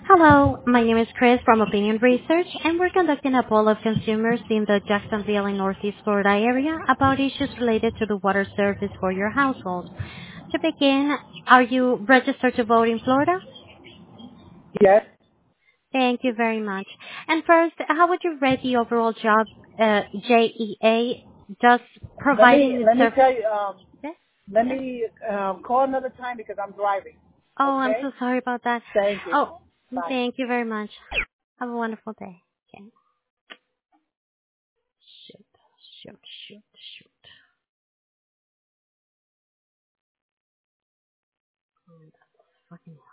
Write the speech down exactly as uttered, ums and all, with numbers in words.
Hello, my name is Chris from Opinion Research, and we're conducting a poll of consumers in the Jacksonville and Northeast Florida area about issues related to the water service for your household. To begin, are you registered to vote in Florida? Yes. Thank you very much. And first, how would you rate the overall job uh, J E A does Let me providing the let me service? tell you. Um, let me um, call another time because I'm driving. Oh, I'm Okay. so sorry about that. Thank you. Oh, Bye. thank you very much. Have a wonderful day. Okay. Shoot, shoot, shoot, shoot. Oh, that's fucking